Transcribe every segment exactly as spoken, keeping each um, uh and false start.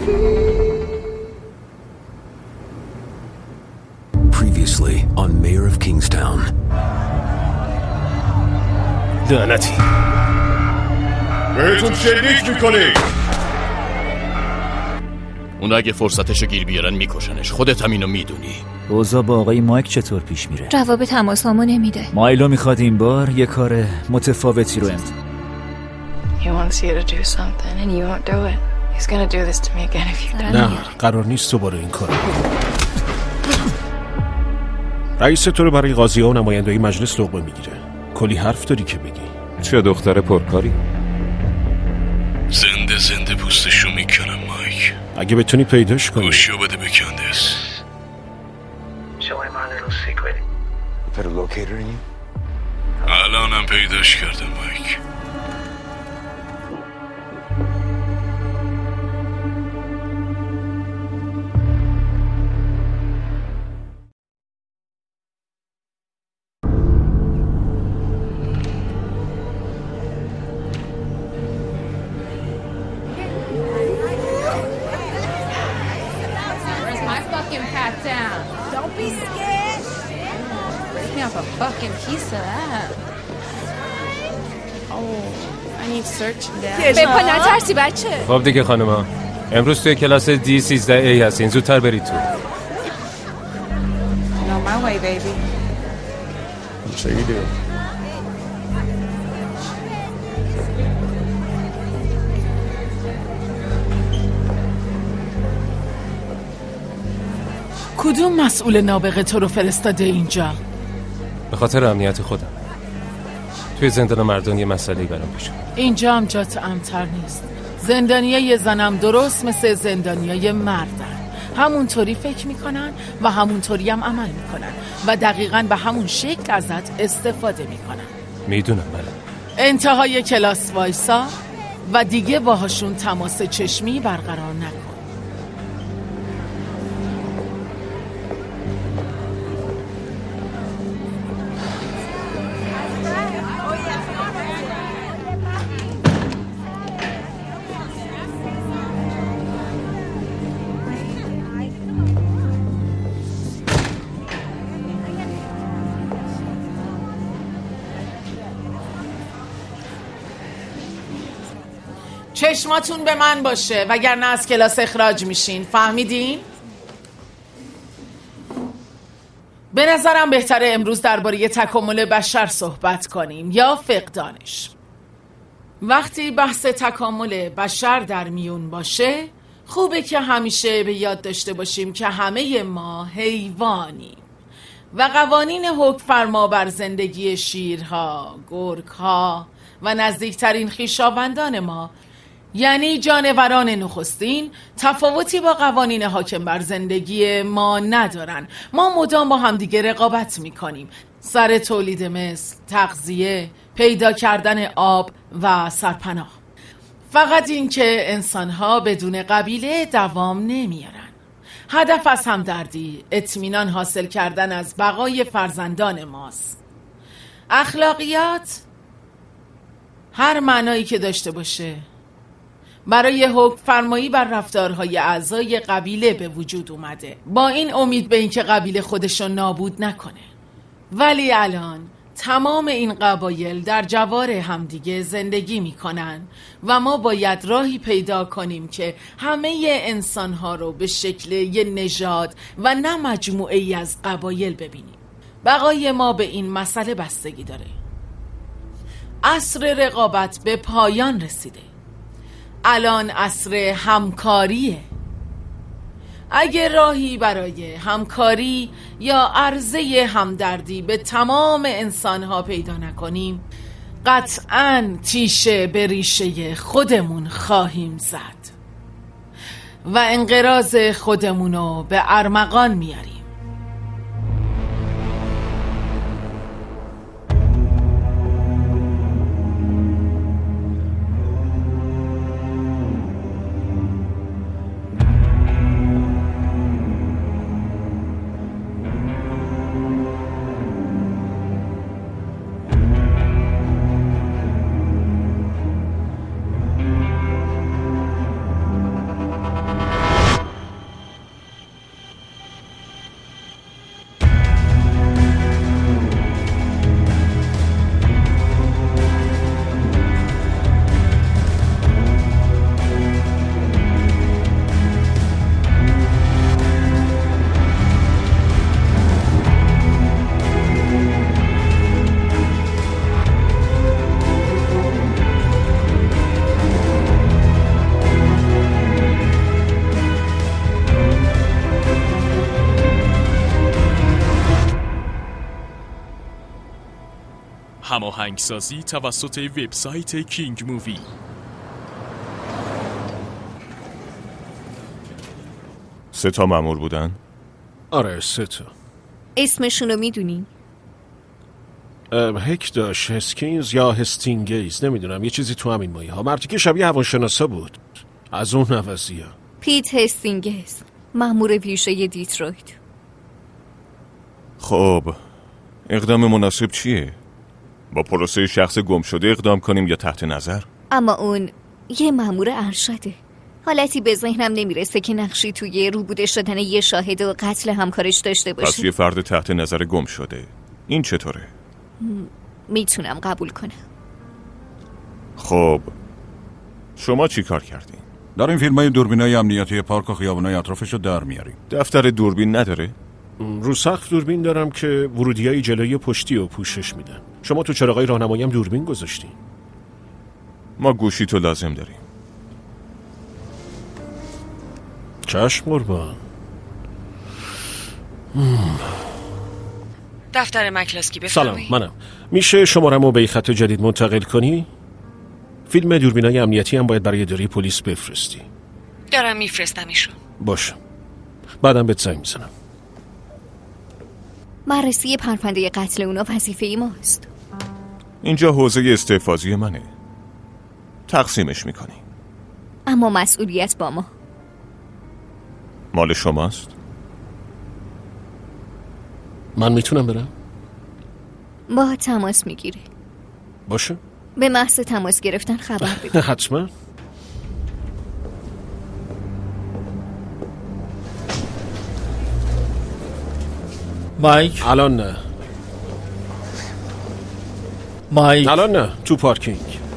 Previously on Mayor of Kingstown. لعنتی بهتون شلیک میکنی. اون اگه فرصتشو گیر بیارن میکشنش. خودت هم اینو میدونی. اوضاع با آقای مایک چطور پیش میره؟ جواب تماسامو نمیده. مایلو میخواد این بار یه کار متفاوتی رو امتحان. He wants you to do something and you won't do it. He's gonna do this to me again if you don't. نه قرار نیست دوباره این کار. رئیس تو رو برای قاضی‌ها و نماینده‌های مجلس لقمه میگیره. کلی حرف داری که بگی. چه دختر پرکاری؟ زنده زنده پوستشو میکنم مایک. اگه بتونی پیداش کنی. گوشیو بده به کاندس. Put a locator in you? الانم پیداش کردم مایک. Pat down. Don't be scared. Break me off a fucking piece of that. Oh, I need search down. به پا نترسی بچه. خب دیگه خانوما امروز توی کلاس دی سیزده ای هستین. زودتر برید تو. No, my way, baby. چه ایده؟ کدوم مسئول نابغه تو رو فرستاده اینجا؟ به خاطر امنیت خودم. توی زندان مردان یه مسئله‌ای برام پیش اومد. اینجا هم جات امتر نیست. زندانیای زنم درست مثل زندانیای مردن. همونطوری فکر میکنن و همونطوری هم عمل میکنن و دقیقاً به همون شکل ازت استفاده میکنن. میدونم بله. انتهای کلاس وایسا و دیگه باهاشون تماس چشمی برقرار نکن. چشماتون به من باشه وگرنه از کلاس اخراج میشین. فهمیدین؟ به نظرم بهتره امروز درباره تکامل بشر صحبت کنیم یا فقدانش. وقتی بحث تکامل بشر در میون باشه خوبه که همیشه به یاد داشته باشیم که همه ما حیوانیم و قوانین حکم فرما بر زندگی شیرها، گرگها و نزدیکترین خویشاوندان ما یعنی جانوران نخستین تفاوتی با قوانین حاکم بر زندگی ما ندارن. ما مدام با همدیگه رقابت میکنیم سر تولید مثل، تغذیه، پیدا کردن آب و سرپناه. فقط این که انسانها بدون قبیله دوام نمیارن. هدف از همدردی اطمینان حاصل کردن از بقای فرزندان ماست. اخلاقیات هر معنایی که داشته باشه برای حکم فرمایی بر رفتارهای اعضای قبیله به وجود اومده با این امید به اینکه قبیله خودشو نابود نکنه. ولی الان تمام این قبایل در جوار همدیگه زندگی میکنن و ما باید راهی پیدا کنیم که همه انسانها رو به شکل یه نژاد و نه مجموعه ای از قبایل ببینیم. بقای ما به این مسئله بستگی داره. عصر رقابت به پایان رسیده. الان عصر همکاریه. اگه راهی برای همکاری یا عرضه همدردی به تمام انسانها پیدا نکنیم قطعاً تیشه به ریشه خودمون خواهیم زد و انقراض خودمونو به ارمغان میاریم. هماهنگسازی توسط وبسایت کینگ مووی. سه تا مأمور بودن؟ آره سه تا. اسمشونو میدونی؟ هکداش هسکینز یا هستینگیز، نمیدونم، یه چیزی تو همین مایه ها. مردی که شبیه هواشناسا بود، از اون نوازی ها. پیت هستینگیز، مأمور ویژه دیترویت. خب اقدام مناسب چیه؟ با پروسه شخص گم شده اقدام کنیم یا تحت نظر؟ اما اون یه مأمور ارشده. حالتی به ذهنم نمیرسه که نقشی توی روبوده شدن یه شاهد و قتل همکارش داشته باشه. پس یه فرد تحت نظر گم شده. این چطوره؟ میتونم قبول کنم. خب شما چی کار کردین؟ داریم فیلمای دوربینای امنیتی پارک و خیابونای اطرافشو در میاریم. دفتر دوربین نداره؟ رو سقف دوربین دارم که ورودیای جلوی پشتی رو پوشش میدن. شما تو چراغای راهنمایی هم دوربین گذاشتین؟ ما گوشی تو لازم داریم. چشم قربان. دفتر مکلاسکی بفرمایید. سلام، منم. میشه شماره‌مو به این خط جدید منتقل کنی؟ فیلم دوربینای امنیتی هم باید برای اداره پلیس بفرستی. دارم میفرستمشون. باشه. بعدم بهت زنگ میزنم. بررسی پرونده قتل اونا وظیفه ماست. اینجا حوزه استحفاظی منه. تقسیمش میکنی. اما مسئولیت با ما. مال شماست؟ من میتونم برم؟ با تماس میگیره. باشه. به محض تماس گرفتن خبر بده. حتما. مایک الان نه. مایک الان نه، تو پارکینگ.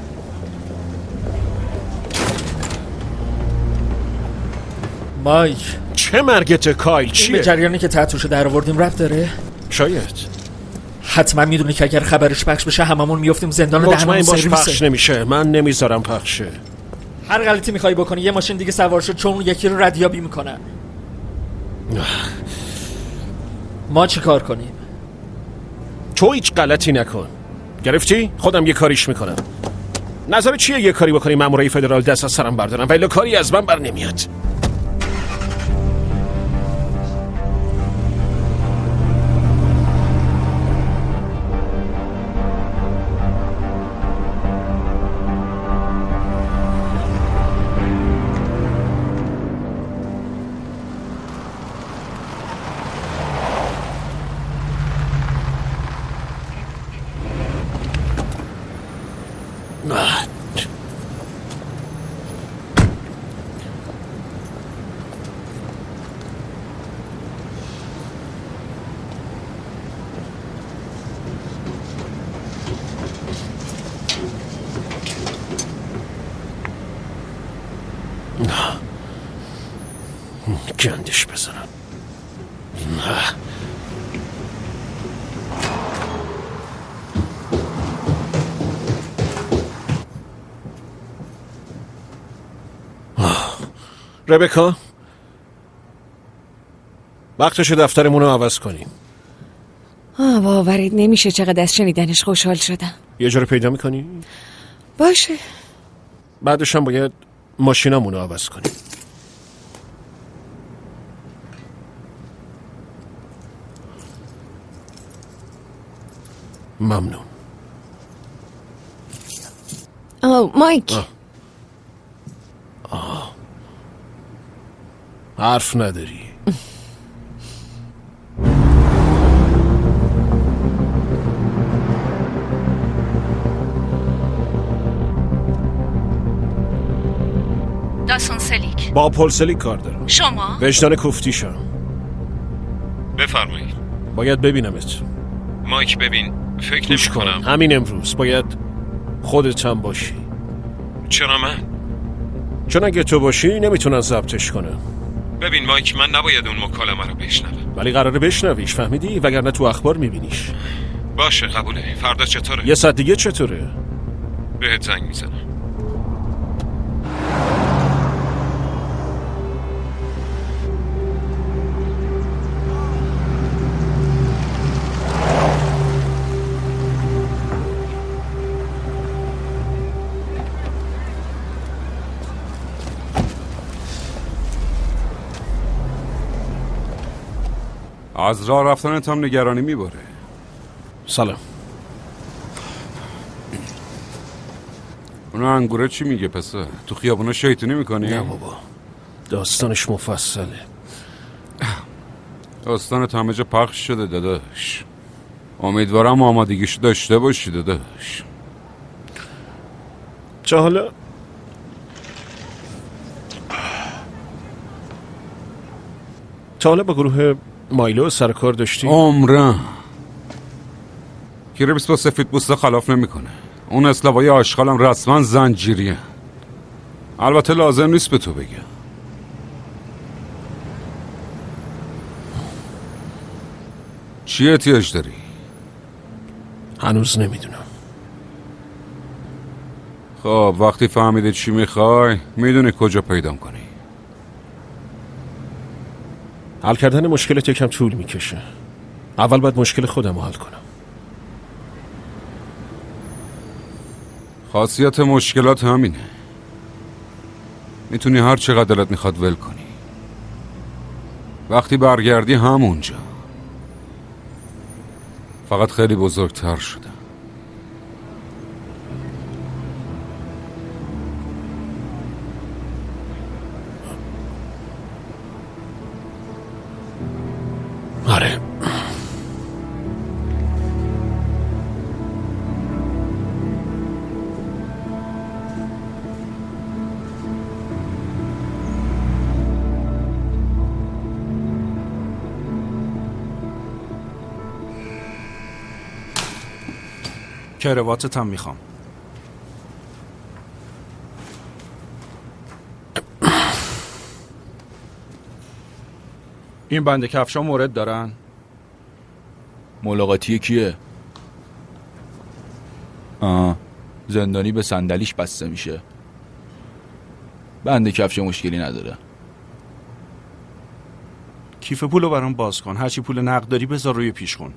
مایک چه مرگت کایل؟ چیه؟ به جریانی که تحتوشو در آوردیم ربط داره؟ شاید. حتما میدونی که اگر خبرش پخش بشه هممون میافتیم زندان و دهنمون سرویسه. باش پخش نمیشه. من نمیذارم پخشه. هر غلطی میخوای بکنی یه ماشین دیگه سوار شد چون یکی رو ردیابی میکنن. ما چی کار کنیم؟ تو هیچ غلطی نکن. گرفتی؟ خودم یه کاریش میکنم. نظر چیه یه کاری بکنی مامورای فدرال دست از سرم بردارن ولی کاری از من بر نمیاد؟ گندش بزنم. ربکا، وقتش دفترمون رو عوض کنیم. آه باورید نمیشه چقدر از شنیدنش خوشحال شدم. یه جا رو پیدا میکنی؟ باشه. بعدش هم باید ماشینامون رو عوض کنیم. ممنون. آه مایک. آه. آه. حرف نداری. داسون سلیک. با پلسلیک کار دارم. شما؟ وجدان کوفتیشم. بفرمایید. باید ببینمت. مایک ببین، فکر نمی کنم همین امروز باید خودت هم باشی. چرا من؟ چون اگه تو باشی نمیتونن ضبطش کنن. ببین مایک، من نباید اون مکالمه رو بشنوم، ولی قراره بشنویش، فهمیدی؟ وگرنه تو اخبار میبینیش. باشه قبوله. فردا چطوره؟ یه ساعت دیگه چطوره؟ بهت زنگ میزنم. از راه رفتنت هم نگرانی میباره. سلام. اون انگوره چی میگه پسر؟ تو خیابونا شیطونی میکنی؟ نه بابا، داستانش مفصله. داستانت همه جا پخش شده داداش. امیدوارم آمادگیشو داشته باشی داداش. چه حالا؟ تا حالا با گروه مایلو سرکار داشتی؟ عمرم کریپس با سفید پوسته خلاف نمیکنه. اون اسلوای آشغالم رسما زنجیریه. البته لازم نیست به تو بگم. چی احتیاج داری؟ هنوز نمیدونم. خب وقتی فهمیده چی میخوای میدونی کجا پیدام کنی. حل کردن مشکلت یکم طول میکشه. اول باید مشکل خودم رو حل کنم. خاصیت مشکلات همینه. میتونی هر چقدر دلت میخواد ول کنی. وقتی برگردی همونجا. فقط خیلی بزرگتر شده. آره. کراواتت هم میخوام. این بند کفشا مورد دارن؟ ملاقاتی کیه؟ آه زندانی به صندلیش بسته میشه. بند کفش مشکلی نداره. کیف پولو برام باز کن. هرچی پول نقد داری بذار روی پیشخون.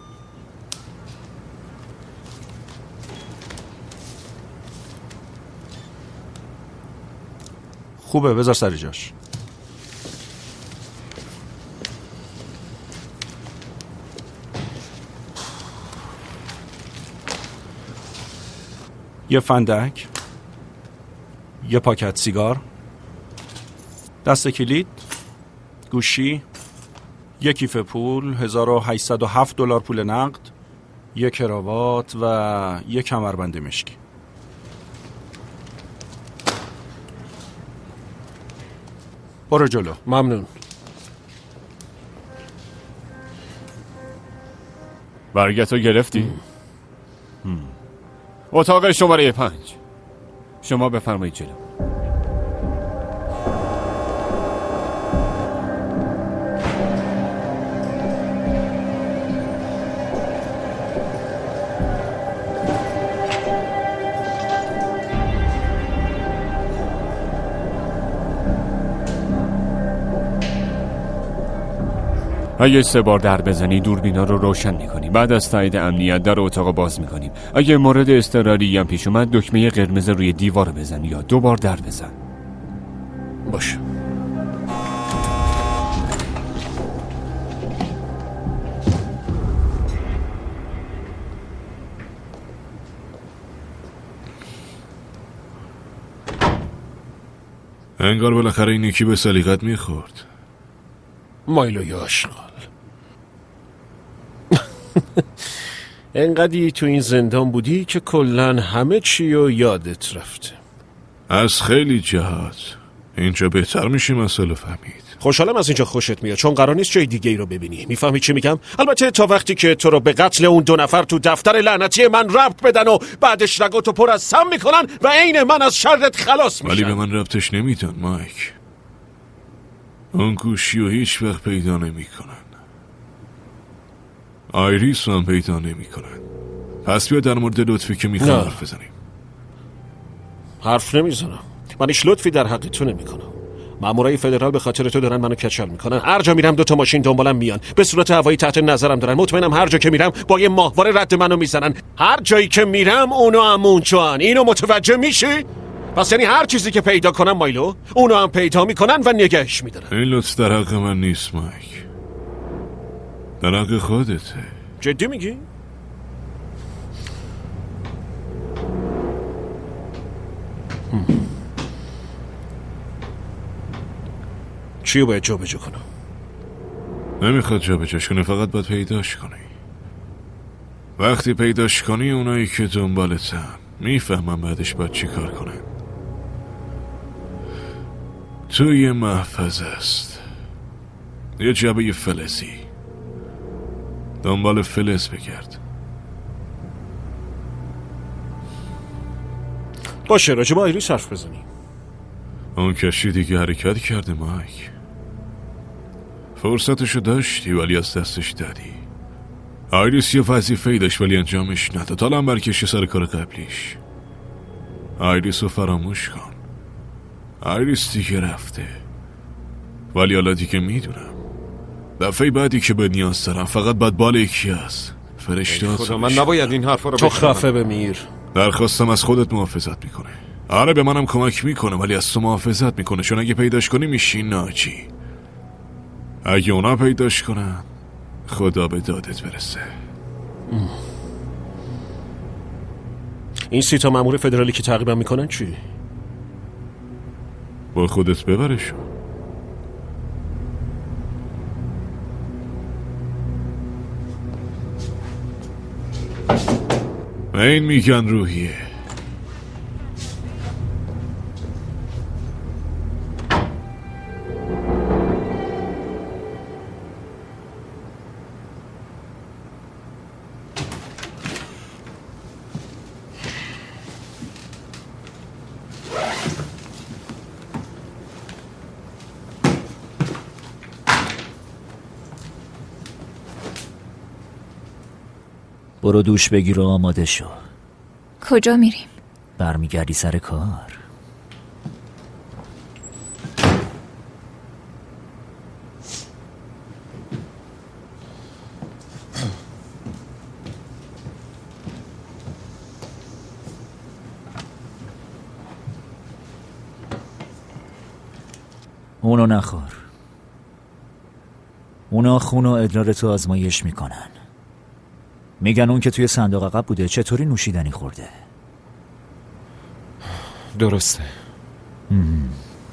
خوبه بذار سر جاش. یه فندک، یه پاکت سیگار، دست کلید، گوشی، یه کیف پول، هزار و هشتصد و هفت دلار پول نقد، یه کراوات و یه کمربند مشکی. برو جلو. ممنون. برگتو گرفتی؟ اتاق شماره پنج. شما بفرمایید جلو. اگه سه بار در بزنی دوربینا رو روشن میکنیم. بعد از تایید امنیت در اتاق باز میکنیم. اگه مورد اضطراری هم پیش اومد دکمه قرمز روی دیوار بزن یا دو بار در بزن. باشه. انگار بالاخره این یکی به سلیقت میخورد. مایلوی آشغال. انقدی تو این زندان بودی که کلن همه چی رو یادت رفته. از خیلی جهات اینجا بهتر میشی مسئله فهمید. خوشحالم از اینجا خوشت میاد چون قرار نیست جای دیگه ای رو ببینی. میفهمی چی میگم؟ البته تا وقتی که تو رو به قتل اون دو نفر تو دفتر لعنتی من ربط بدن و بعدش رگاتو پر از سم میکنن و عین من از شرت خلاص میشن. ولی به من ربطش نمیدن مایک. اون گوشی رو هیچ وقت پیدا نمی کنن. آیریس هم پیدا نمی کنن. پس بیا در مورد لطفی که میخوام حرف بزنیم. حرف نمیزنم. من هیچ لطفی در حق تو نمی کنم. مامورای فدرال به خاطر تو دارن منو کچل میکنن. هر جا میرم دو تا ماشین دنبالم میان. به صورت هوایی تحت نظرم دارن. مطمئنم هر جا که میرم با یه ماهواره رد منو میزنن. هر جایی که میرم اونو همون چوان. اینو متوجه میشی؟ پس یعنی هر چیزی که پیدا کنم مایلو اونو هم پیدا میکنن و نگهش میدارن. این لطف در حق من نیست مایک. در حق خودته. جدی میگی؟ چیو باید جا بجا کنم؟ نمیخواد جا بجاش کنی، فقط باید پیداش کنی. وقتی پیداش کنی اونایی که دنبالتن میفهمن بعدش باید چی کار کنن. تو یه محفظه است، یه جبه فلزی، دنبال فلز بگرد. باشه، راجع با آیریس حرف بزنی. اون کشی دیگه حرکت کرده مایک. فرصتشو داشتی ولی از دستش دادی. آیریس یه وظیفه‌ای داشت ولی انجامش نداد. حالا هم برکشی سر کار قبلیش. آیریس رو فراموش کن. آیریس دیگه رفته، ولی حالا دیگه میدونم دفعه بعدی که به نیاز دارم فقط باید بال یکی از فرشته خدا، من نباید این حرفا رو بشنوم. تو خفه بمیر. درخواستم از خودت محافظت میکنه. آره به منم کمک میکنه ولی از تو محافظت میکنه، چون اگه پیداش کنی میشی ناجی. اگه اونا پیداش کنن خدا به دادت برسه. این سی تا مأمور فدرالی که تعقیبم میکنن چی؟ با خودت ببرشون. این میگن روحیه. برو دوش بگیر و آماده شو. کجا میریم؟ برمیگردی سر کار. اونو نخور. اونا خون و ادرار تو آزمایش میکنن. میگن اون که توی صندوق عقب بوده چطوری نوشیدنی خورده. درسته. مم.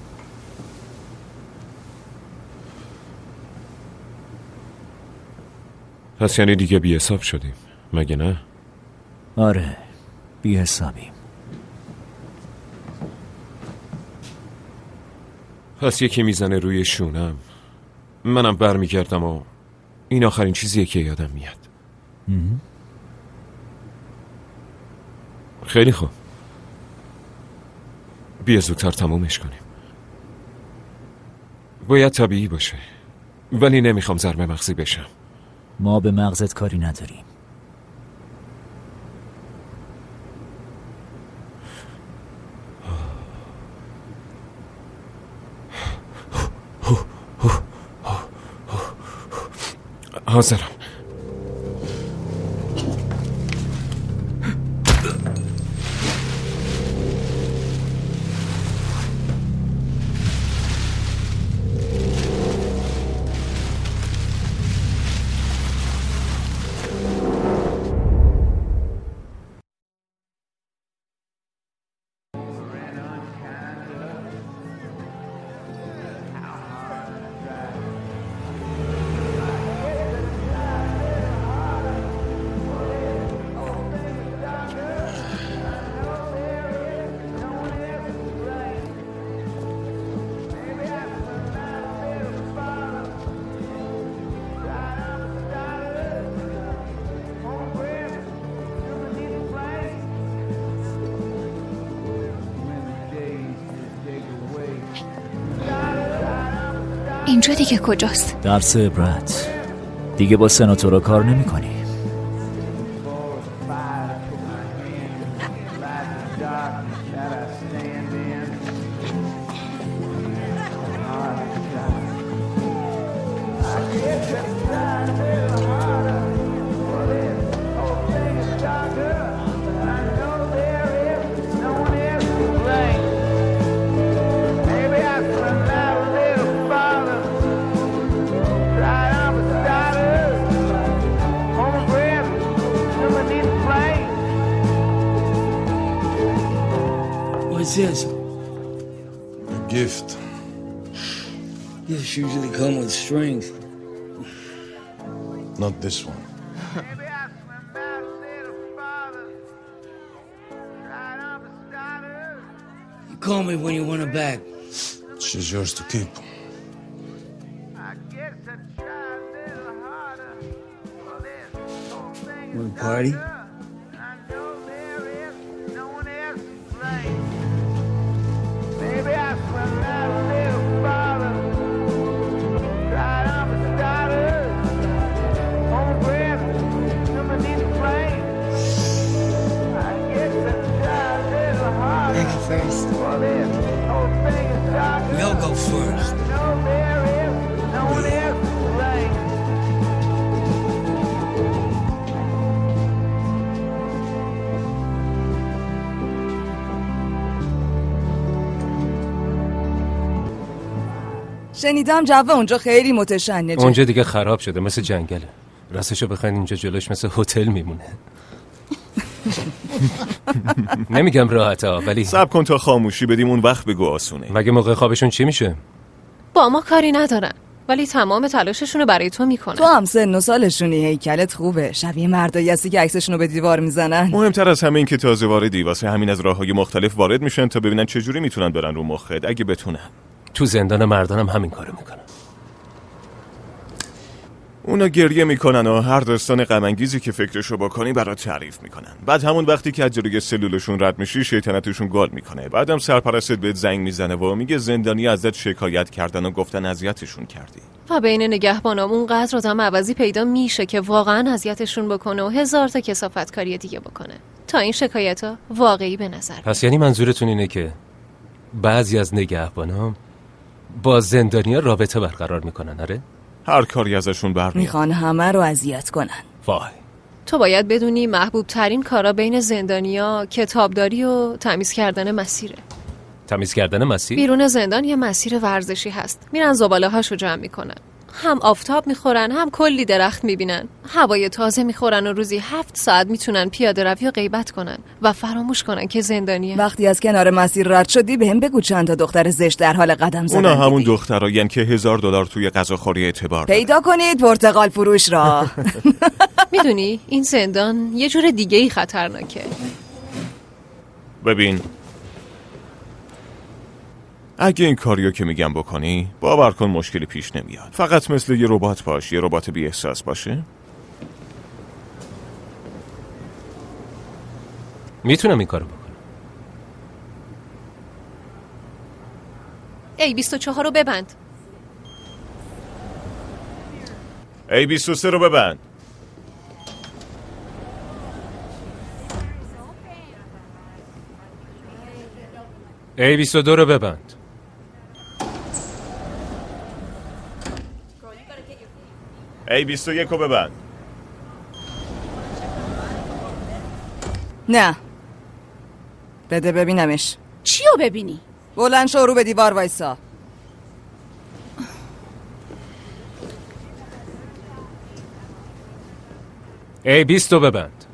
پس یعنی دیگه بی حساب شدیم مگه نه؟ آره بی حسابیم. پس یکی میزنه روی شونم، منم برمیگردم و این آخرین چیزیه که یادم میاد. مم. خیلی خوب، بیا زودتر تمومش کنیم. باید طبیعی باشه ولی نمیخوام ضرب مغزی بشم. ما به مغزت کاری نداریم. حاضرم. اینجا دیگه کجاست؟ درس عبرت. دیگه با سناتورا کار نمی کنی. What's this? A gift. Gifts usually come with strings. Not this one. You call me when you want it back. She's yours to keep. Want to party? First. We'll go first. شنیدم جو اونجا خیلی متشنجه. اونجا دیگه خراب شده، مثل جنگله. راستشو بخواین اینجا جلوش مثل هتل میمونه. نمیگم راحته ولی صبر کن تا خاموشی بدیم اون وقت بگو آسونه. مگه موقع خوابشون چی میشه؟ با ما کاری ندارن ولی تمام تلاششون رو برای تو میکنن. تو هم سن و سالشونی، هیکلت خوبه، شبیه مردایی هستی که عکسشون رو به دیوار میزنن. مهمتر از همه این که تازه واردی، واسه همین از راههای مختلف وارد میشن تا ببینن چجوری میتونن برن رو مخت اگه بتونن. تو زندان مردانم همین کارو میکنن. اونا گریه میکنن و هر داستان غم انگیزی که فکرشو بکنی برات تعریف میکنن. بعد همون وقتی که از جلوی سلولشون رد میشی شیطنتشون گال میکنه. بعدم سرپرستت بهت زنگ میزنه و میگه زندانی ازت شکایت کردن و گفتن اذیتشون کردی. و بین نگهبانام اونقدر آدم عوضی پیدا میشه که واقعا اذیتشون بکنه و هزار تا کثافتکاری دیگه بکنه تا این شکایت‌ها واقعی به نظر. پس یعنی منظورتون اینه که بعضی از نگهبانام با زندانیا رابطه برقرار میکنن؟ آره؟ هر کاری ازشون برمیاد. میخوان همه رو اذیت کنن. وای. تو باید بدونی محبوب ترین کارا بین زندانیا کتابداری و تمیز کردن مسیره. تمیز کردن مسیر؟ بیرون زندان یه مسیر ورزشی هست. میرن زباله هاشو جمع میکنن. هم آفتاب میخورن، هم کلی درخت میبینن. هوای تازه میخورن و روزی هفت ساعت میتونن پیاده روی و غیبت کنن و فراموش کنن که زندانیه. وقتی از کنار مسیر رد شدی بهم بگو چند تا دختر زشت در حال قدم زدن. اونا همون دخترایین که هزار دلار توی غذاخوری اعتبار پیدا کنید پرتقال فروش را. میدونی این زندان یه جور دیگه ای خطرناکه. ببین اگه این کاریو که میگم بکنی باور کن مشکلی پیش نمیاد. فقط مثل یه ربات باش، یه ربات بی احساس باشه. میتونم این کارو بکنم. ای بیست و چهار رو ببند. ای بیست و سه رو ببند. ای بیست و دو رو ببند. ای بیست و یک رو ببند. نه بده ببینمش. چیو ببینی؟ بلند شو رو به دیوار وایسا. ای بیست رو ببند.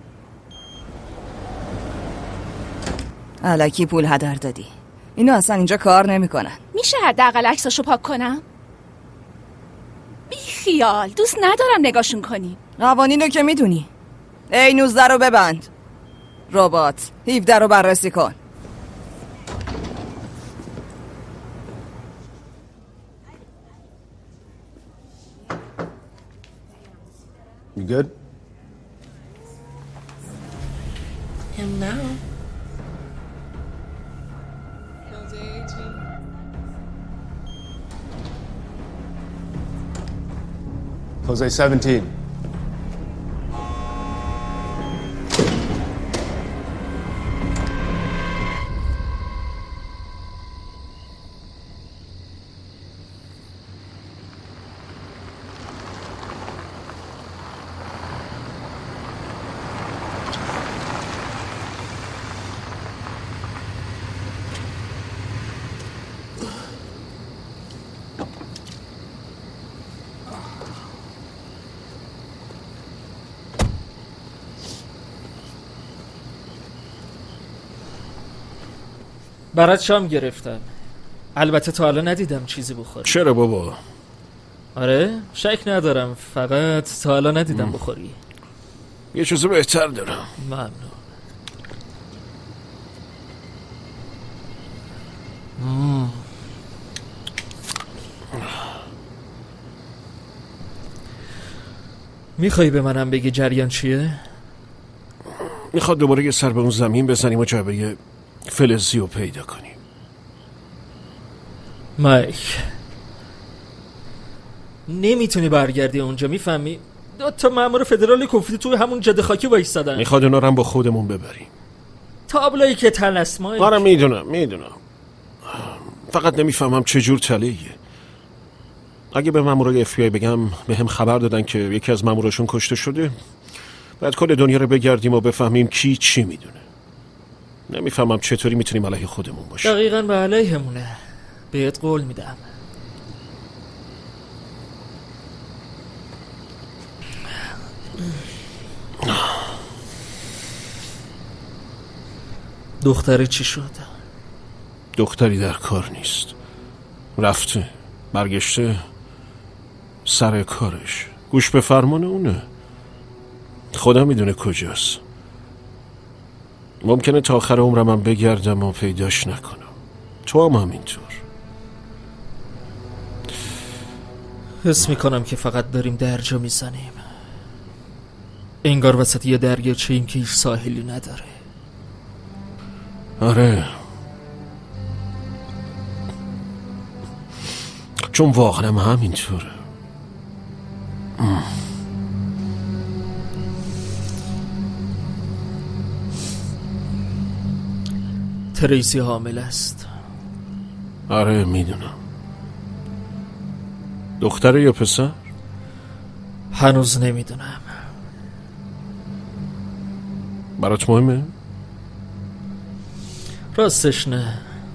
الکی پول هدر دادی. اینو اصلا اینجا کار نمیکنن. میشه حداقل عکساشو پاک کنم؟ بی خیال، دوست ندارم نگاشون کنی. قوانینو که میدونی. ای نوزده رو ببند. ربات هفده رو بررسی کن. You good? Him now. Jose seventeen. برات شام گرفتم. البته تا حالا ندیدم چیزی بخوری. چرا بابا؟ آره شک ندارم، فقط تا حالا ندیدم م. بخوری. یه چیز بهتر دارم. ممنون. مم. میخوایی به منم بگی جریان چیه؟ میخواد دوباره یه سر به اون زمین بزنیم و جعبه فلزی رو پیدا کنیم. مایک نمیتونی برگردی اونجا، میفهمی؟ دو تا مأمور فدرال کوفتی توی همون جاده خاکی وایسادن. میخواد اونا رو هم با خودمون ببریم. تابلویی که تلس مایک. آره میدونم میدونم، فقط نمیفهمم چجور تلهیه. اگه به مامورای اف بی آی بگم به هم خبر دادن که یکی از ماموراشون کشته شده، بعد کل دنیا رو بگردیم و بفهمیم کی چی میدونه. نمیفهمم چطوری میتونیم علیه خودمون باشیم. دقیقاً به علیهمونه. بهت قول میدم. دختری چی شد؟ دختری در کار نیست، رفته برگشته سر کارش، گوش به فرمان اونه. خدا میدونه کجاست. ممکنه تا آخر عمرم هم بگردم و پیداش نکنم. تو هم همینطور. حس میکنم که فقط داریم درجا میزنیم، انگار وسط یه دریاچه ایم که هیچ ساحلی نداره. آره، چون واقعا هم همینطوره. تریسی حامل است. آره میدونم. دختره یا پسر؟ هنوز نمیدونم. برات مهمه؟ راستش نه.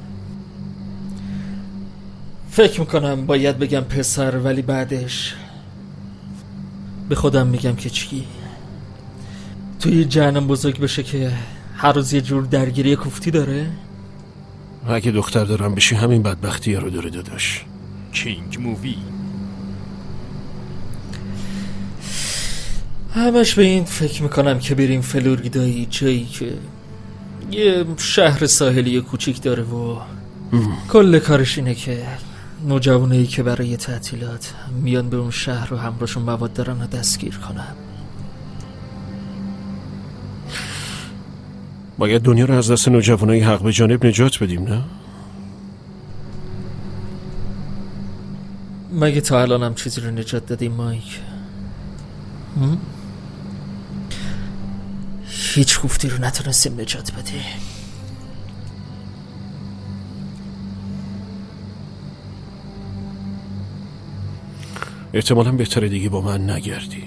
فکر میکنم باید بگم پسر، ولی بعدش به خودم میگم که چی؟ توی جهنم بزرگ بشه که هر روز یه جور درگیری کوفتی داره؟ اگه دختر دارم بشی همین بدبختی رو داره داداش. کینگ مووی. همش به این فکر میکنم که بریم فلوریدایی، جایی که یه شهر ساحلی کوچیک داره و کل کارش اینه که نوجوانایی که برای تعطیلات میان به اون شهر و همراهشون مواد دارن و دستگیر کنن. باید دنیا رو از دست نوجوانای حق به جانب نجات بدیم، نه؟ مگه تا الان هم چیزی رو نجات دادیم مایک؟ هم؟ هیچ کوفتی رو نتونستیم نجات بدیم. احتمالاً بهتره دیگه با من نگردی.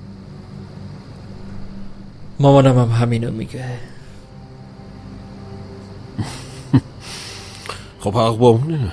مامانم هم همینو میگه. خب حق با اونه.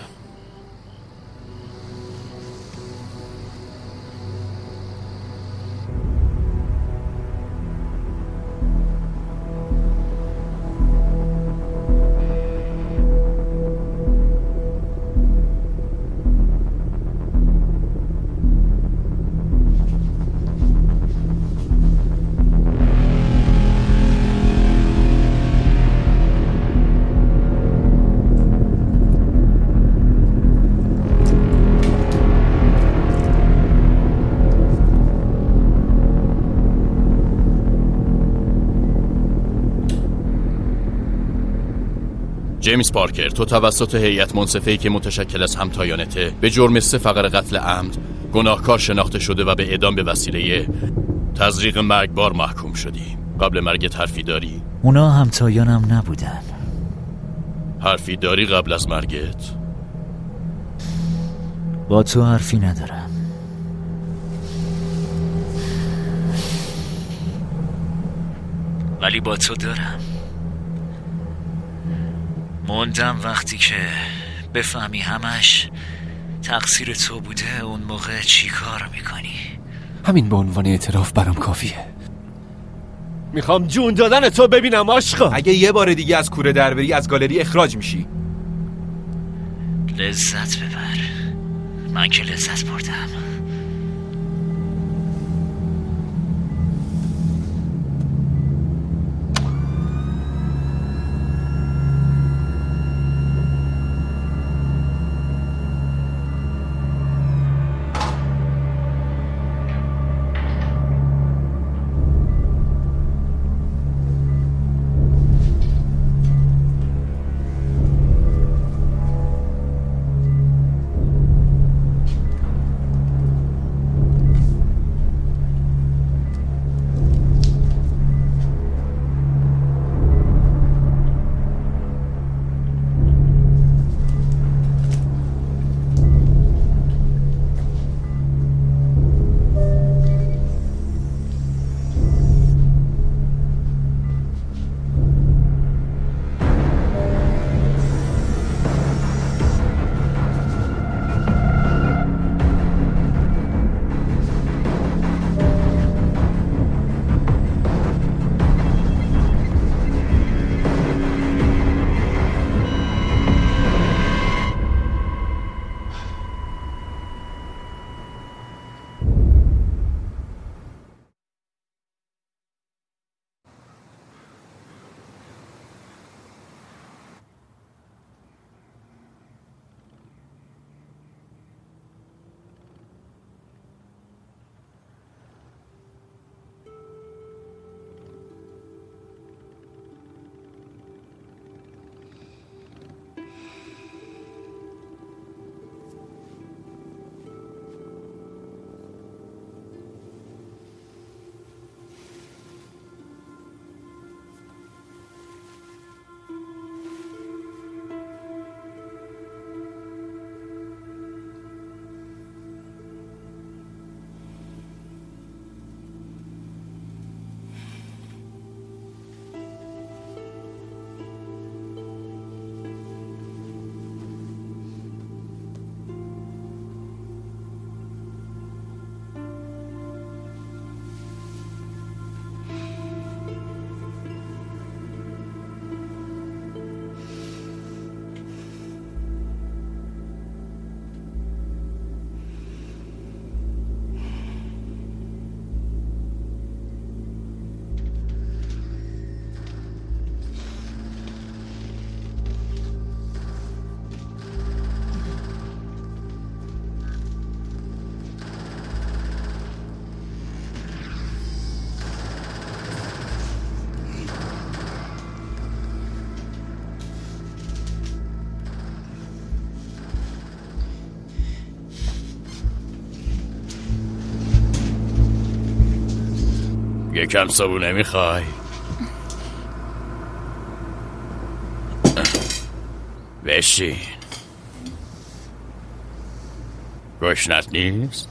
جیمز پارکر، تو توسط هیئت منصفه‌ای که متشکل از همتایانته به جرم سه فقر قتل عمد گناهکار شناخته شده و به اعدام به وسیله تزریق مرگبار محکوم شدی. قبل مرگت حرفی داری؟ اونا همتایانم نبودن. حرفی داری قبل از مرگت؟ با تو حرفی ندارم. ولی با تو دارم. موندم وقتی که بفهمی همش تقصیر تو بوده، اون موقع چی کار میکنی؟ همین به عنوان اعتراف برام کافیه. میخوام جون دادن تو ببینم عاشقا. اگه یه بار دیگه از کوره در بری از گالری اخراج میشی. لذت ببر. من که لذت بردم. یکم صابونه میخوای؟ بشین. گشنت نیست؟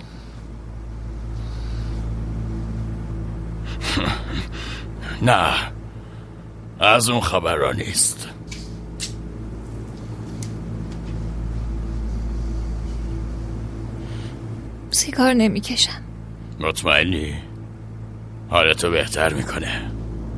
نه، از اون خبرها نیست. سیگار نمیکشم. مطمئنی؟ حالتو بهتر میکنه.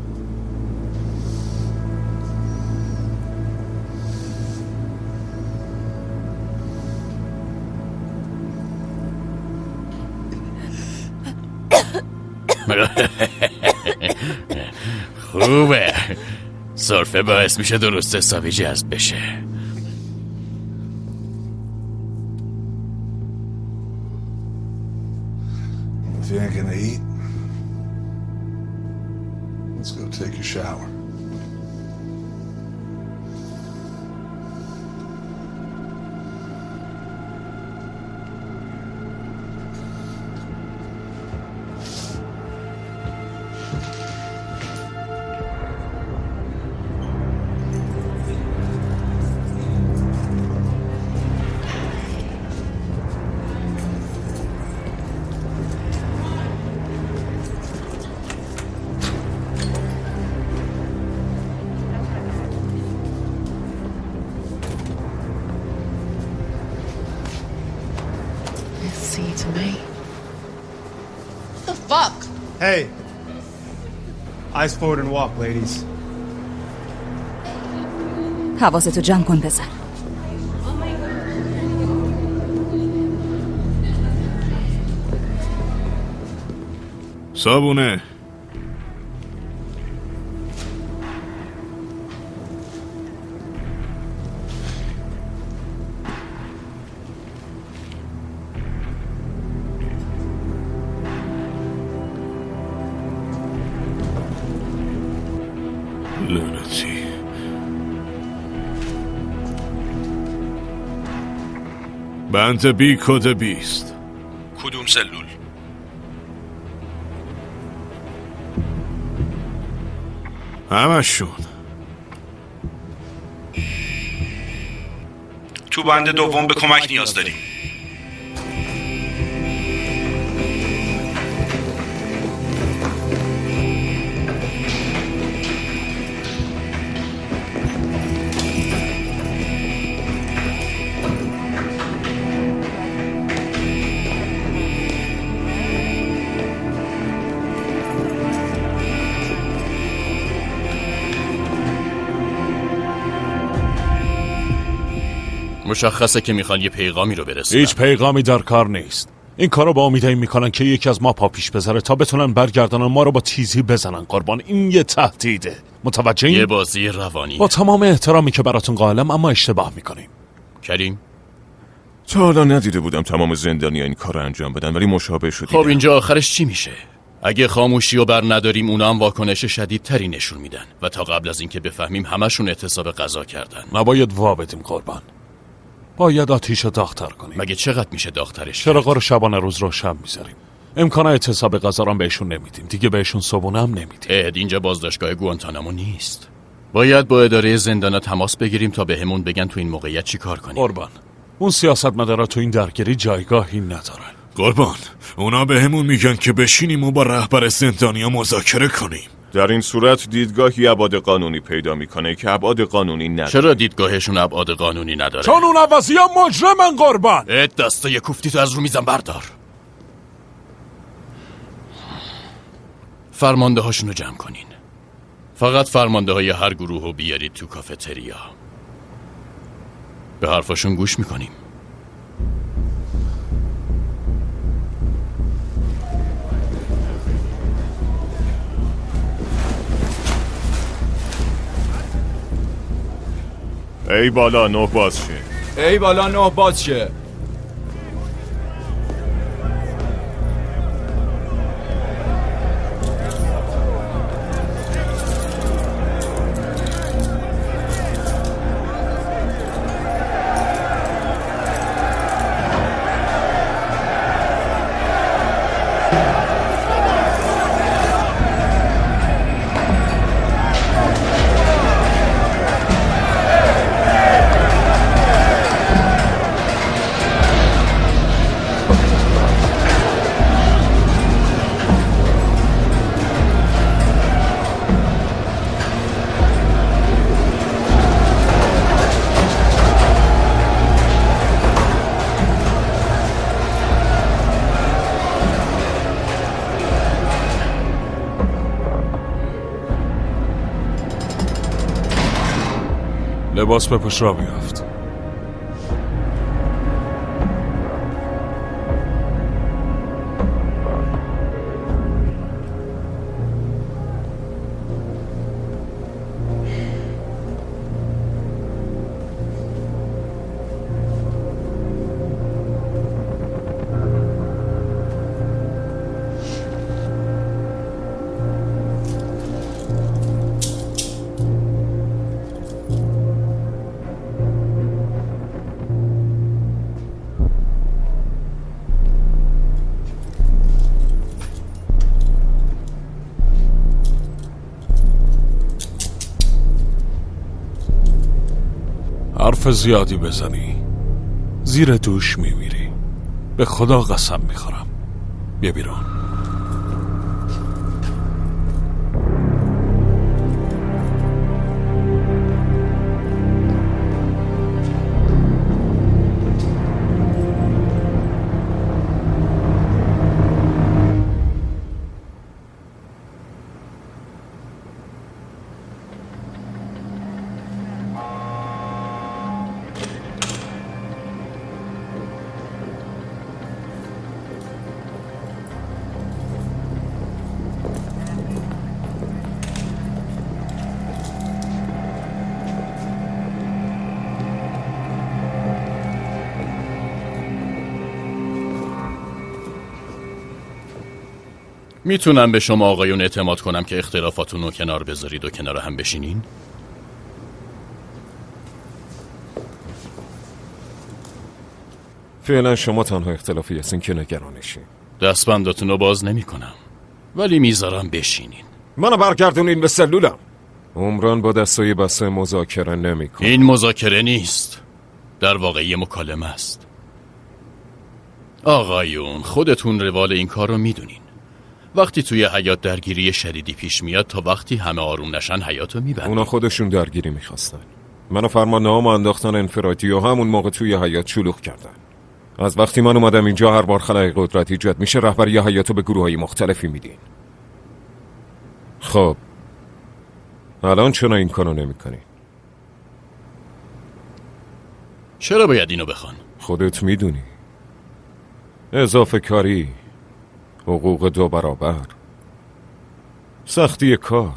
خوبه. سرفه باعث میشه درست حسابی جذب بشه. If you ain't gonna eat, let's go take a shower. To me. What the fuck? Hey. Eyes forward and walk, ladies. حواستو جمع کن پسر. صابونه. لعنتی. بند بی کد بیست. کدوم سلول؟ همشون. تو بند دوم به کمک نیاز داریم. مشخصه که میخوان یه پیغامی رو برسونن. هیچ پیغامی در کار نیست. این کارو با امید این میکنن که یکی از ما پا پیش بذاره تا بتونن برگردانن ما رو با تیزی بزنن. قربان، این یه تهدیده. متوجهین؟ یه بازی روانی. با تمام احترامی که براتون قائلم، اما اشتباه میکنیم. کریم، تا حالا ندیده بودم تمام زندانیا این کار رو انجام بدن، ولی مشابه شدیم. خب اینجا آخرش چی میشه؟ اگه خاموشی و بر نداریم، اونا هم واکنش شدیدتری نشون میدن و تا قبل از اینکه بفهمیم همشون اعتصاب غذا کردن. نباید وا بدیم قربان. باید آتیش رو داغ‌تر کنیم. مگه چقدر میشه داغ‌ترش؟ چراغا رو شبانه روز روشن میذاریم. امکان اعتصاب غذا رو بهشون نمیدیم. دیگه بهشون صبحونه هم نمیدیم. اد اینجا بازداشتگاه گوانتانامو نیست. باید با اداره زندانا تماس بگیریم تا بهمون بگن تو این موقعیت چی کار کنیم. قربان، اون سیاستمدارا تو این درگیری جایگاهی ندارن. قربان، اونا بهمون میگن که بشینیم و با رهبر زندانیا مذاکره کنیم. در این صورت دیدگاهی ابعاد قانونی پیدا میکنه که ابعاد قانونی نداره. چرا دیدگاهشون ابعاد قانونی نداره؟ چون اون عوضی هم مجرمن قربان. اد دسته کوفتی تو از رو میزم بردار. فرمانده هاشونو جمع کنین. فقط فرمانده های هر گروه رو بیارید تو کافتریا. به حرفاشون گوش میکنیم. ای بالا نه باز شه. ای بالا نه باز شه. لباس بپوش را بیافت. حرف زیادی بزنی زیر دوش میمیری. به خدا قسم میخورم. بیا بیرون. میتونم به شما آقایون اعتماد کنم که اختلافاتون رو کنار بذارید و کنار هم بشینین؟ فعلا شما تنها اختلافی هستین که نگرانشین. دستبنداتون رو باز نمی کنم، ولی میذارم بشینین. منو برگردونین به سلولم. عمران با دستای بسته مذاکره نمی کنه. این مذاکره نیست، در واقع یه مکالمه است. آقایون خودتون روال این کار رو میدونین. وقتی توی حیات درگیری شدیدی پیش میاد تا وقتی همه آروم نشن حیاتو میبرن. اونا خودشون درگیری میخواستن. منو فرماننامه انداختن انفرادی و همون موقع توی حیات شلوغ کردن. از وقتی من اومدم اینجا هر بار خلای قدرت ایجاد میشه رهبری حیاتو به گروه‌های مختلفی میدین. خب الان چرا این کارو نمیکنی؟ چرا باید اینو بخوان؟ خودت میدونی. اضافه کاری، حقوق دو برابر، سختی کار.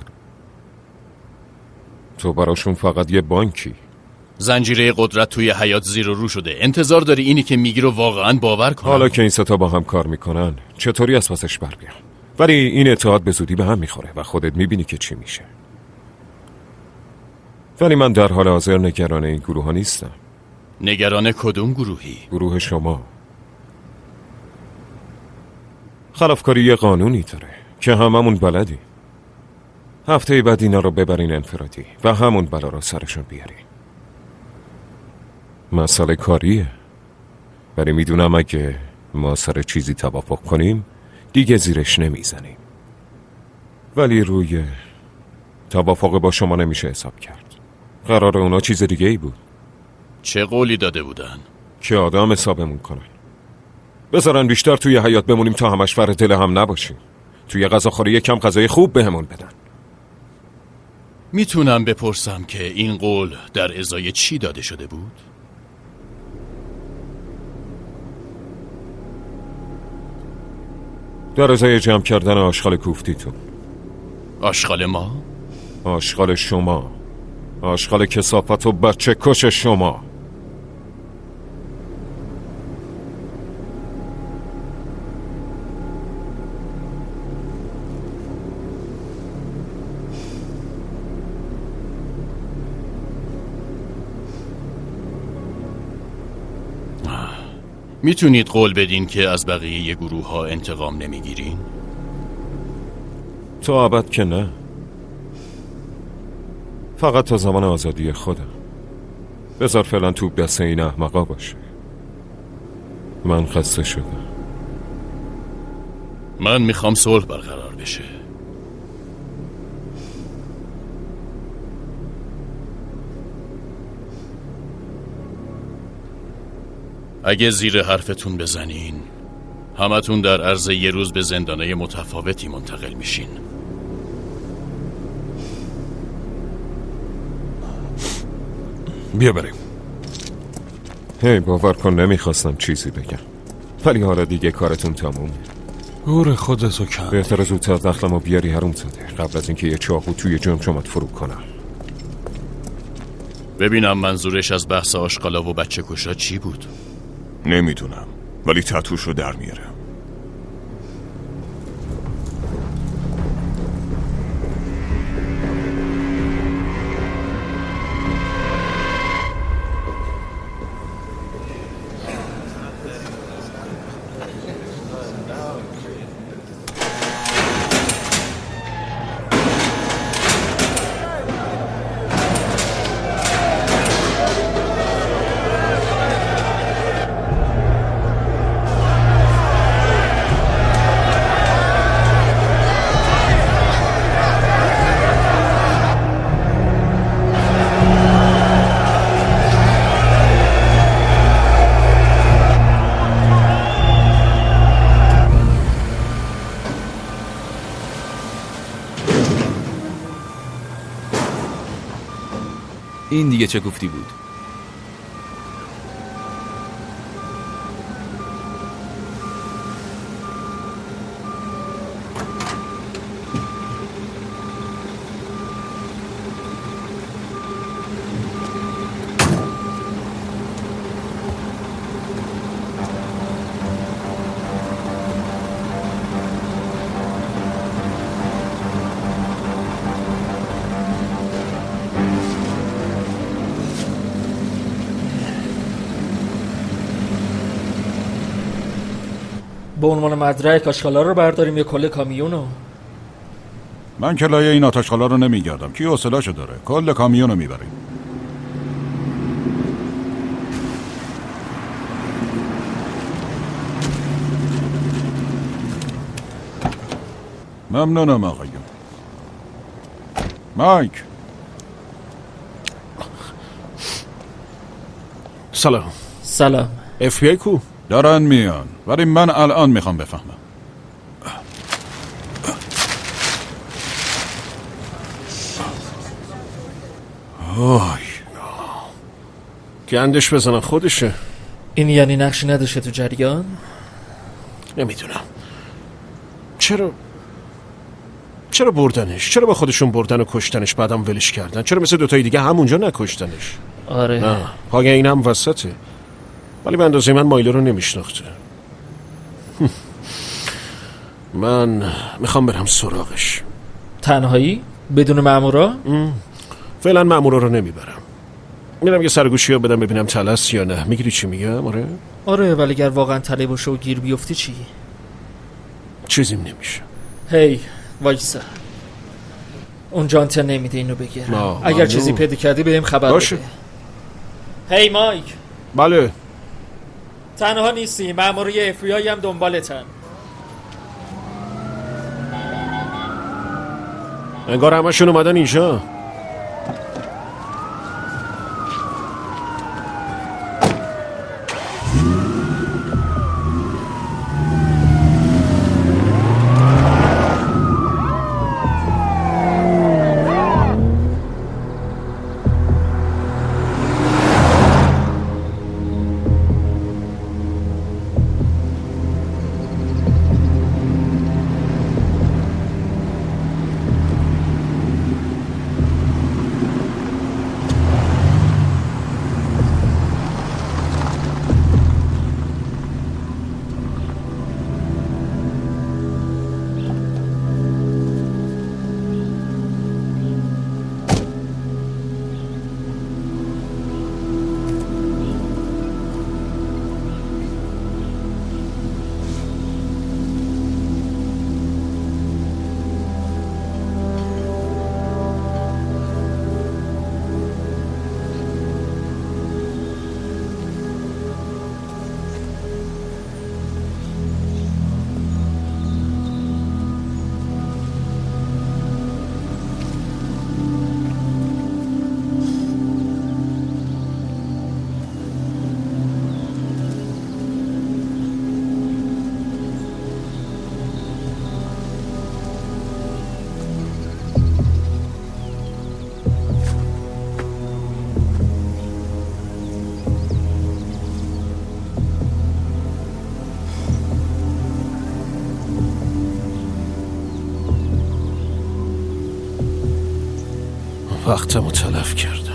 تو براشون فقط یه بانکی. زنجیره قدرت توی حیات زیر و رو شده. انتظار داری اینی که میگی رو واقعا باور کنم؟ حالا که این ستا با هم کار میکنن چطوری از پسش بر بیان؟ ولی این اتحاد به زودی به هم میخوره و خودت میبینی که چی میشه. ولی من در حال حاضر نگران این گروه ها نیستم. نگران کدوم گروهی؟ گروه شما. خلافکاری یه قانونی داره که هممون بلدی. هفته بعد اینا رو ببرین انفرادی و همون بلا رو سرشون بیارین. مسئله کاریه، ولی میدونم اگه ما سر چیزی توافق کنیم دیگه زیرش نمیزنیم. ولی روی توافق با شما نمیشه حساب کرد. قرار اونا چیز دیگه ای بود. چه قولی داده بودن؟ که آدم حسابمون کنن، بذارن بیشتر توی حیات بمونیم تا همش فر دل هم نباشیم. توی غذاخوری یکم غذای خوب بهمون بدن. میتونم بپرسم که این قول در ازای چی داده شده بود؟ در ازای جمع کردن آشغال کوفتیتون. آشغال ما؟ آشغال شما. آشغال کثافت و بچه کش شما. میتونید قول بدین که از بقیه گروه ها انتقام نمیگیرین؟ تا ابد که نه، فقط تا زمان آزادی خودم. بذار فعلا توپ دست این احمقا باشه. من خسته شدم. من میخوام صلح برقرار بشه. اگه زیر حرفتون بزنین همتون در عرض یه روز به زندانه متفاوتی منتقل میشین. بیا بریم. هی باور کن نمیخواستم چیزی بگم، ولی حالا دیگه کارتون تمومه. گور خودتو کن. بهتره زودتر دخلمو بیاری حروم زاده، قبل از اینکه یه چاقو توی جمجمت فرو کنم. ببینم منظورش از بحث آشغالا و بچه کشا چی بود؟ نمیدونم، ولی تتوش رو در میاره. این دیگه چه گفتی بود؟ به عنوان مدرک آشغالا رو برداریم یا کل کامیونو؟ من که لایه این آتشخالا رو نمیگردم. کی حوصله‌شو داره؟ کل کامیونو میبریم. ممنونم آقایون. مایک. سلام. سلام. اف بی آی کو؟ دارن میان، ولی من الان میخوام بفهمم. آی گندش بزنم خودشه. این یعنی نقشی نداشته تو جریان؟ نمیدونم چرا چرا بردنش؟ چرا با خودشون بردن و کشتنش بعدم ولش کردن؟ چرا مثل دوتای دیگه همونجا نکشتنش؟ آره نه پای این هم وسطه، ولی به اندازه من مایلو رو نمیشناخته. من میخوام برم سراغش. تنهایی؟ بدون مامورا؟ فعلا مامورا رو نمیبرم، میرم یه سرگوشی ها بدم ببینم تلس یا نه. میگیری چی میگم؟ آره آره، ولی اگر واقعا تله باشه و گیر بیفتی چی؟ چیزیم نمیشه. هی وایسا، اون جانتر نمیده اینو بگیرم. اگر ممنون. چیزی پیدا کردی بهم خبر باشه. بده. هی مایک. بله. تنها نیستی، مامورای اف بی آی هم دنبالتن. انگار همشون اومدن اینجا. وقتمو تلف کردم.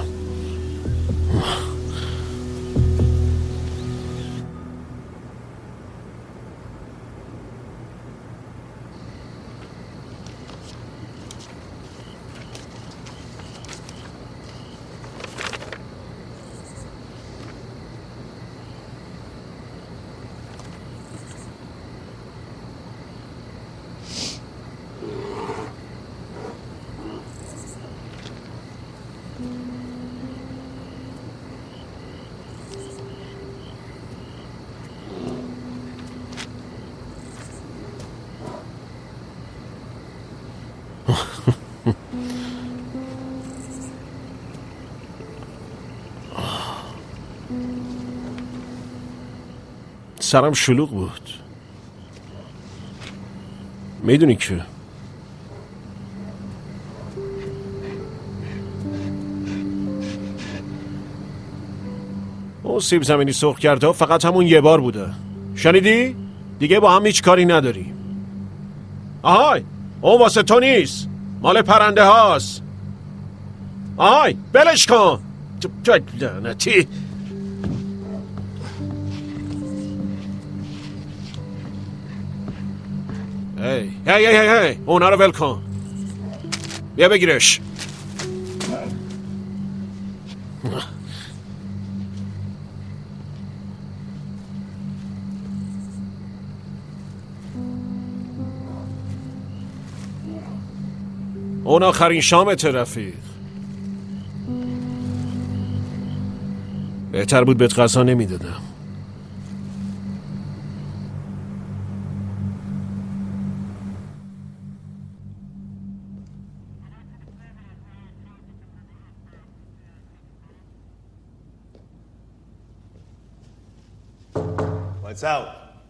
سرم شلوغ بود. میدونی که اون سیب زمینی سرخ کرده فقط همون یه بار بوده. شنیدی؟ دیگه با هم هیچ کاری نداریم. آهای اون واسه تو نیست، مال پرنده هاست. آهای بلش کن. تو لعنتی. هی هی هی هی هی اونا رو ول کن. بیا بگیرش. اون آخرین شامت رفیق. بهتر بود بهت غذا نمیدادم. Lights out.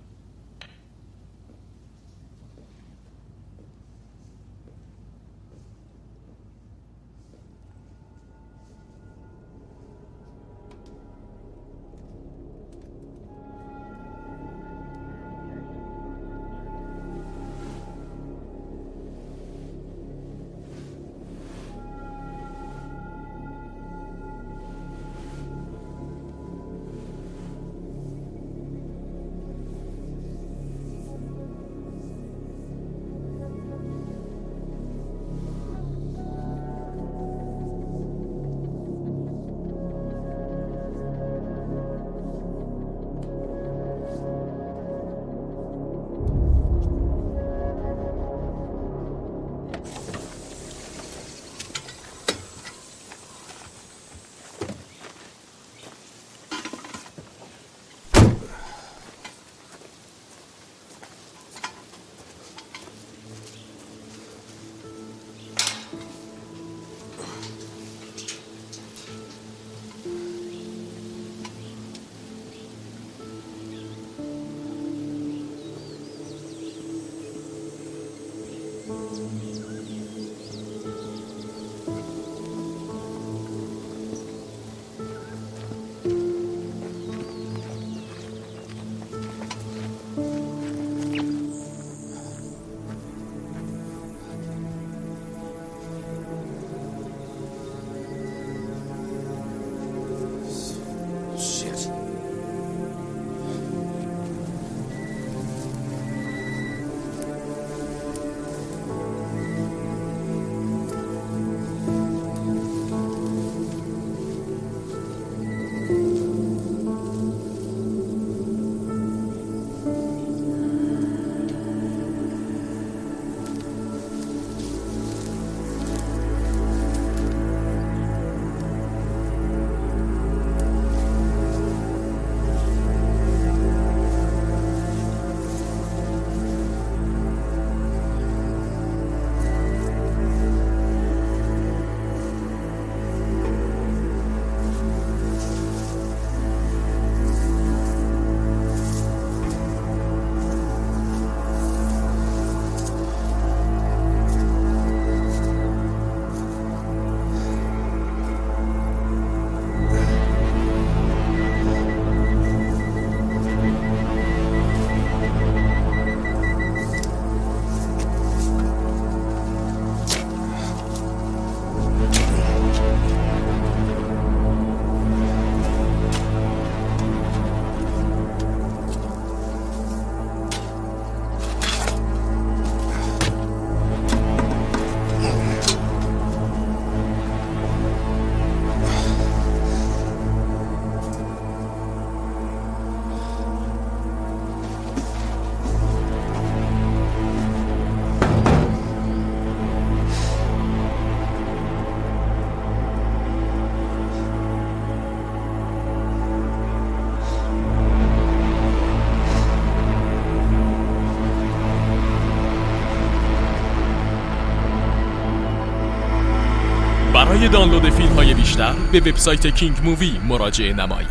برای دانلود فیلم های بیشتر به وبسایت کینگ مووی مراجعه نمایید.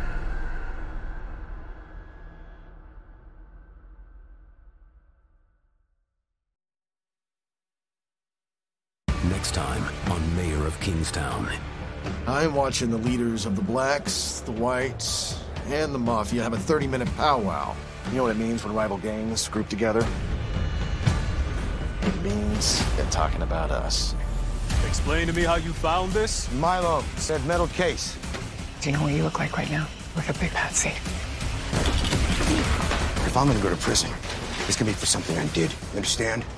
Next time on Mayor of Kingstown. I'm watching the leaders of the blacks, the whites, and the mafia have a thirty-minute powwow. You know what it means when rival gangs group together? It means they're talking about us. Explain to me how you found this? Milo said metal case. Do you know what you look like right now? Like a big patsy. If I'm gonna go to prison, it's gonna be for something I did. You understand?